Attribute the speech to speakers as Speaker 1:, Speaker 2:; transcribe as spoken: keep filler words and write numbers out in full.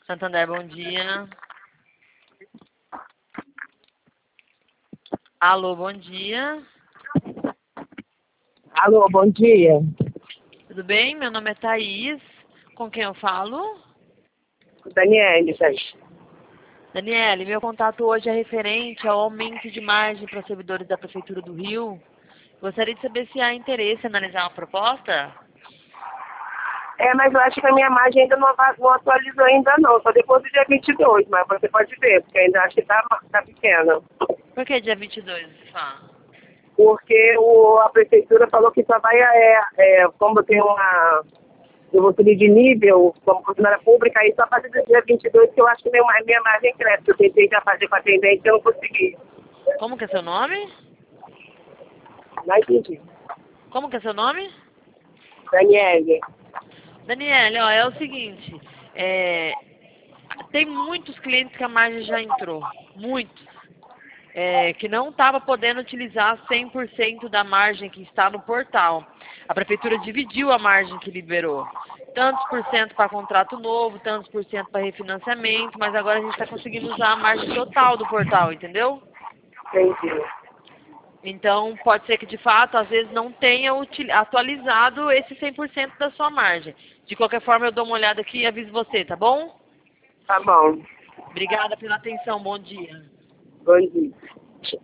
Speaker 1: Santander, bom dia. Alô, bom dia.
Speaker 2: Alô, bom dia.
Speaker 1: Tudo bem? Meu nome é Thaís. Com quem eu falo?
Speaker 2: Daniele, gente.
Speaker 1: Daniele, meu contato hoje é referente ao aumento de margem para os servidores da Prefeitura do Rio. Gostaria de saber se há interesse em analisar uma proposta.
Speaker 2: É, mas eu acho que a minha margem ainda não, ava- não atualizou ainda não, só depois do dia vinte e dois, mas você pode ver, porque ainda acho que tá, tá pequena.
Speaker 1: Por que dia vinte e dois, fala?
Speaker 2: Porque o, a prefeitura falou que só vai, é, é, como tem uma, eu vou subir de nível como funcionária pública, aí só a partir do dia vinte e dois que eu acho que meu, minha margem cresce. Eu tentei já fazer com a atendente e eu não consegui.
Speaker 1: Como que é seu nome?
Speaker 2: Não entendi.
Speaker 1: Como que é seu nome?
Speaker 2: Daniele.
Speaker 1: Daniele, ó, é o seguinte, é, tem muitos clientes que a margem já entrou, muitos, é, que não estava podendo utilizar cem por cento da margem que está no portal. A prefeitura dividiu a margem que liberou. Tantos por cento para contrato novo, tantos por cento para refinanciamento, mas agora a gente está conseguindo usar a margem total do portal, entendeu?
Speaker 2: Entendi.
Speaker 1: Então, pode ser que, de fato, às vezes não tenha util- atualizado esse cem por cento da sua margem. De qualquer forma, eu dou uma olhada aqui e aviso você, tá bom?
Speaker 2: Tá bom.
Speaker 1: Obrigada pela atenção, bom dia.
Speaker 2: Bom dia.